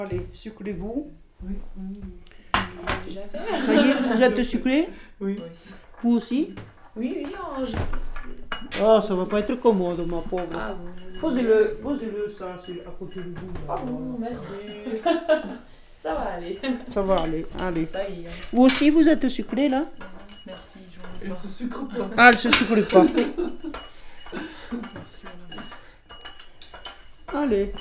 Allez, sucrez-vous. Oui. Déjà fait. Ça y est, vous êtes sucré? Oui. Vous aussi? Oui, Ah, ça va pas être commode, ma pauvre. Ah, Posez-le ça à côté de vous. Là. bon, merci. Ça va aller. Ça va aller, allez. Ça y est. Vous aussi, vous êtes sucré là? Merci, Elle ne se sucre pas. Ah, elle se sucre pas. Merci, Allez.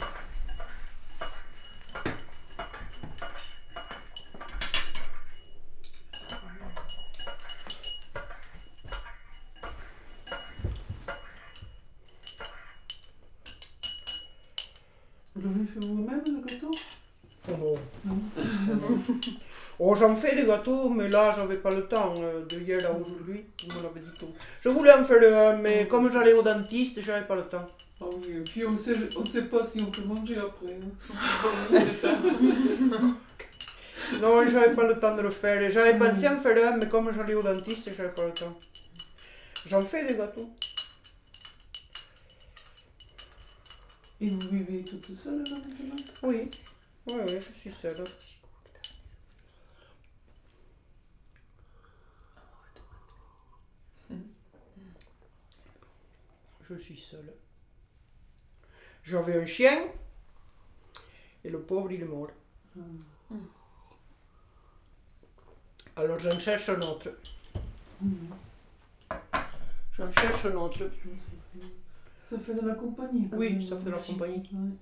Vous l'avez fait vous-même le gâteau? Oh, Non. Oh, j'en fais des gâteaux, mais là, j'avais pas le temps de hier à aujourd'hui. Vous me l'avez dit tout. Je voulais en faire un, mais comme j'allais au dentiste, j'avais pas le temps. Ah oui, et puis on sait pas si on peut manger après. C'est ça. Non, j'avais pas le temps de le faire. J'avais pensé en faire un, mais comme j'allais au dentiste, j'avais pas le temps. J'en fais des gâteaux. Et vous vivez toute seule là maintenant? Oui, oui, je suis seule. Je suis seule. J'avais un chien, et le pauvre, il est mort. Alors j'en cherche un autre. J'en cherche un autre. Ça fait de la compagnie. Quand Oui, même, ça fait de la aussi. compagnie. Ouais.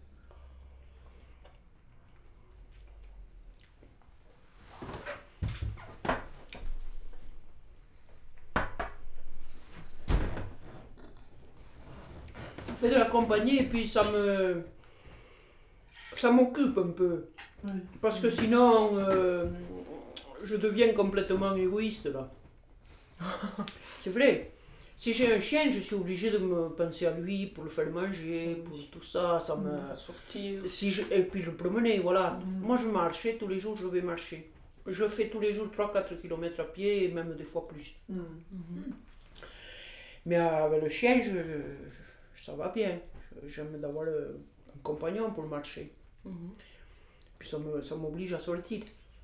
Ça fait de la compagnie et puis ça m'occupe un peu. Ouais. Parce que sinon, je deviens complètement égoïste là. C'est vrai. Si j'ai un chien, je suis obligée de me penser à lui pour le faire manger, pour tout ça. Ça me... Sortir. Et puis je promenais, voilà. Moi je marchais, tous les jours je vais marcher. Je fais tous les jours 3-4 km à pied et même des fois plus. Mais avec le chien, ça va bien. J'aime d'avoir un compagnon pour marcher. Puis ça m'oblige à sortir.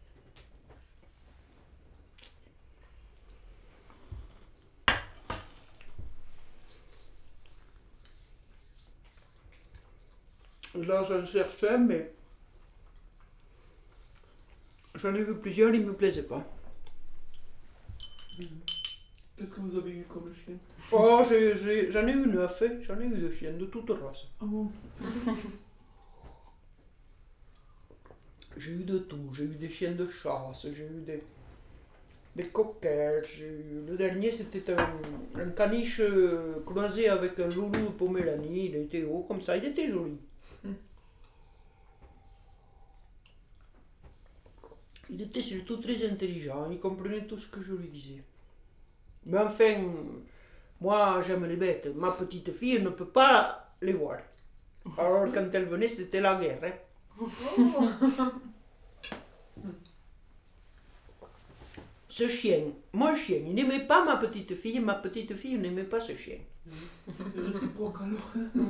Là, j'en cherche un, mais j'en ai vu plusieurs, ils ne me plaisaient pas. Qu'est-ce que vous avez eu comme chien? Oh, j'en ai eu 9, hein. J'en ai eu 2 chiens, de toutes races. Ah bon? J'ai eu de tout. J'ai eu des chiens de chasse, j'ai eu des cockers. Le dernier, c'était un caniche croisé avec un loulou poméranie. Il était haut comme ça, il était joli. Il était surtout très intelligent, il comprenait tout ce que je lui disais. Mais enfin, moi j'aime les bêtes. Ma petite fille ne peut pas les voir. Alors quand elle venait, c'était la guerre. Hein. Ce chien, mon chien, il n'aimait pas ma petite fille n'aimait pas ce chien. C'était réciproque alors.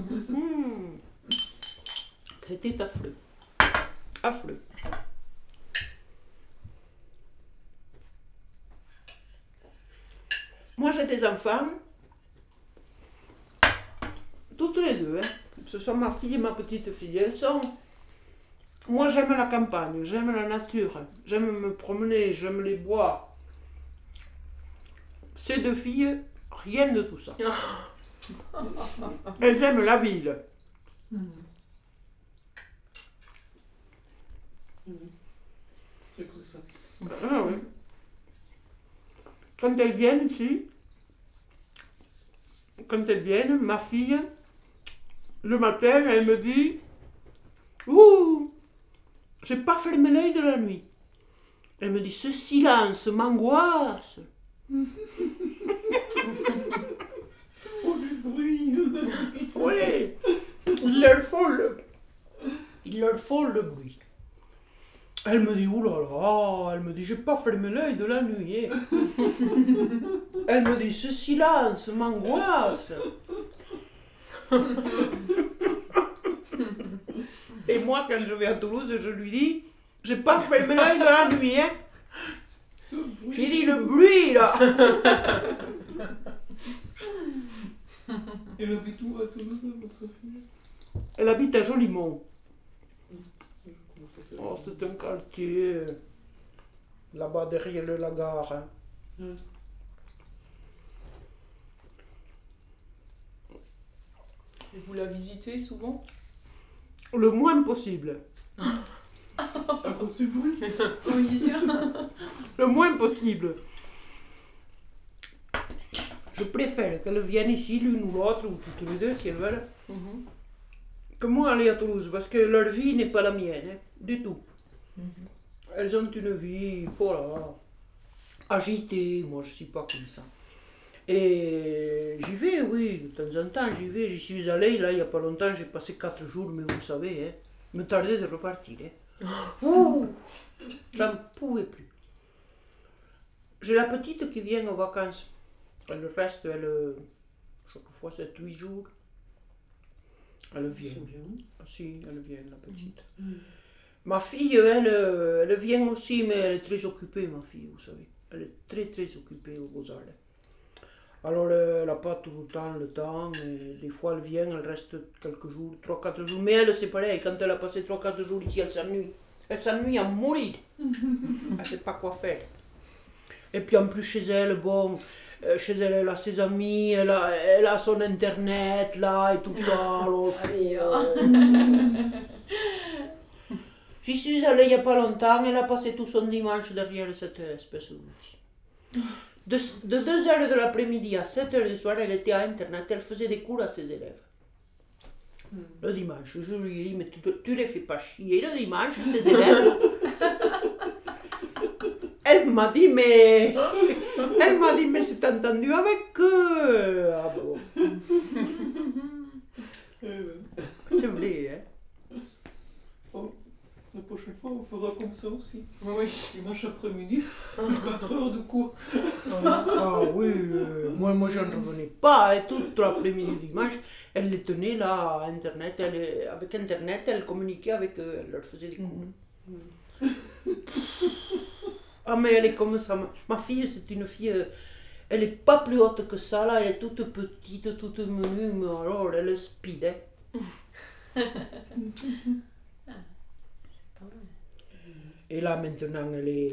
C'était affreux. Affreux. Moi j'ai des enfants, toutes les deux, hein. Ce sont ma fille et ma petite fille. Elles sont... Moi j'aime la campagne, j'aime la nature, j'aime me promener, j'aime les bois. Ces deux filles, rien de tout ça. Elles aiment la ville. C'est comme ça. Ah oui. Quand elles viennent ici, ma fille, le matin, elle me dit « Ouh, j'ai pas fermé l'œil de la nuit. » Elle me dit « Ce silence m'angoisse. » Oh, du bruit! Oui, il leur faut le bruit. Elle me dit, oulala, elle me dit, j'ai pas fermé l'œil de la nuit. Hein. Elle me dit, ce silence m'angoisse. Et moi, quand je vais à Toulouse, je lui dis, j'ai pas fermé l'œil de la nuit, hein. Ce bruit. J'ai dit le bruit, là. Elle habite où à Toulouse, votre fille? Elle habite à Jolimont. Comment ça s'appelle? Oh, c'est un quartier là-bas derrière la gare. Hein. Et vous la visitez souvent? Le moins possible. À cause du bruit? Oui. Le moins possible. Je préfère qu'elles viennent ici, l'une ou l'autre, ou toutes les deux, si elles veulent, Mhm. que moi aller à Toulouse, parce que leur vie n'est pas la mienne, hein, du tout. Elles ont une vie, voilà, agitée, moi je suis pas comme ça. Et j'y vais, oui, de temps en temps j'y vais, j'y suis allée, là il y a pas longtemps, j'ai passé 4 jours, mais vous savez, hein, me tardait de repartir. Hein. Ouh, j'en pouvais plus. J'ai la petite qui vient aux vacances. Elle reste, chaque fois 7-8 jours. Elle vient. C'est bien. Ah, si, elle vient, la petite. Mm. Ma fille, elle vient aussi, mais elle est très occupée, ma fille, vous savez. Elle est très très occupée aux Beaux-Arts. Alors, elle n'a pas tout le temps, et des fois elle vient, elle reste quelques jours, 3-4 jours. Mais elle, c'est pareil, quand elle a passé 3-4 jours ici, elle s'ennuie. Elle s'ennuie à mourir. Elle ne sait pas quoi faire. Et puis en plus, chez elle, bon, chez elle, elle a ses amis, elle a son internet, là, et tout ça. Alors, Allez, j'y suis allée il n'y a pas longtemps, elle a passé tout son dimanche derrière cette espèce d'outil. De 2h de l'après-midi à 7h du soir, elle était à internet, elle faisait des cours à ses élèves. Le dimanche, je lui ai dit, mais tu les fais pas chier le dimanche, tes élèves. Elle m'a dit, mais c'est entendu avec eux. Ah bon. C'est vrai, hein. La prochaine fois, on fera comme ça aussi. Oui. Dimanche après-midi, 4 heures de cours. Ah oui, moi je ne revenais pas, hein, toute l'après-midi dimanche, elle les tenait là à internet, avec internet, elle communiquait avec eux, elle leur faisait des cours. Ah mais elle est comme ça, ma fille c'est une fille, elle est pas plus haute que ça là, elle est toute petite, toute menue, mais alors elle est speed, hein. Et là maintenant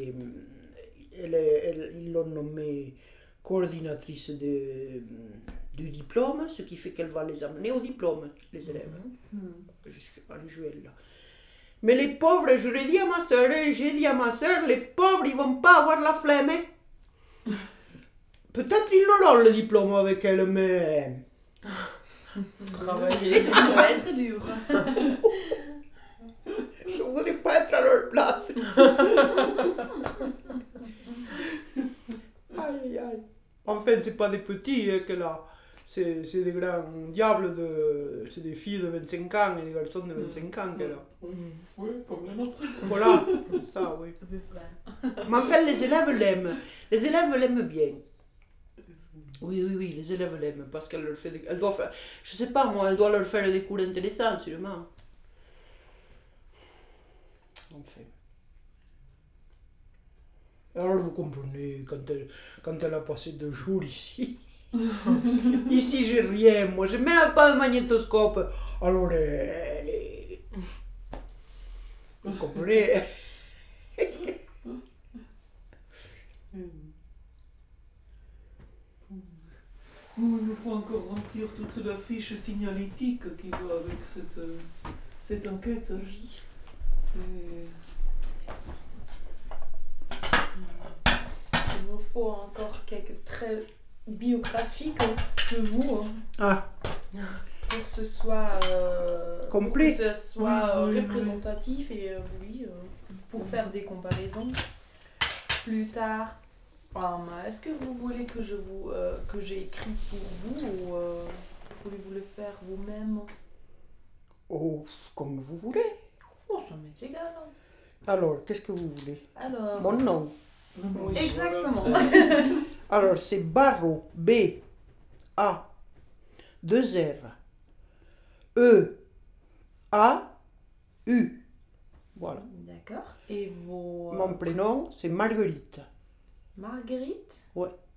ils l'ont nommée coordinatrice du diplôme, ce qui fait qu'elle va les amener au diplôme, les élèves, jusqu'à juillet là. Mais les pauvres, je l'ai dit à ma soeur, j'ai dit à ma soeur, les pauvres ils vont pas avoir la flemme. Hein. Peut-être ils l'auront le diplôme avec elle, mais... Travailler. Ça va être dur. Je voudrais pas être à leur place. Aïe aïe aïe. Enfin, c'est pas des petits qu'elle a. C'est des grands diables, c'est des filles de 25 ans et des garçons de 25 ans qu'elle a. Oui, comme la nôtre. Voilà, comme ça, oui. À peu près. Mais enfin, les élèves l'aiment. Les élèves l'aiment bien. Oui, les élèves l'aiment parce qu'elle leur fait elle doit faire, je sais pas moi, elle doit leur faire des cours intéressants sûrement. Enfin. Alors vous comprenez, quand elle a passé 2 jours ici, ici j'ai rien, moi j'ai même pas un magnétoscope, alors elle est... Vous comprenez? Nous, il nous faut encore remplir toute la fiche signalétique qui va avec cette enquête. Et... Il nous faut encore quelques traits biographiques de vous. Ah, Pour que ce soit complet. pour que ce soit Oui. représentatif et pour faire des comparaisons plus tard. Est-ce que vous voulez que que j'ai écrit pour vous ou voulez-vous le faire vous-même? Oh, comme vous voulez. Oh, ça m'est égal. Alors, qu'est-ce que vous voulez? Alors. Mon nom. Oui, exactement. Alors, c'est Barreau, B, A, 2 R, E, A, U. Voilà. D'accord. Et vos... Mon prénom, c'est Marguerite. Marguerite? Ouais.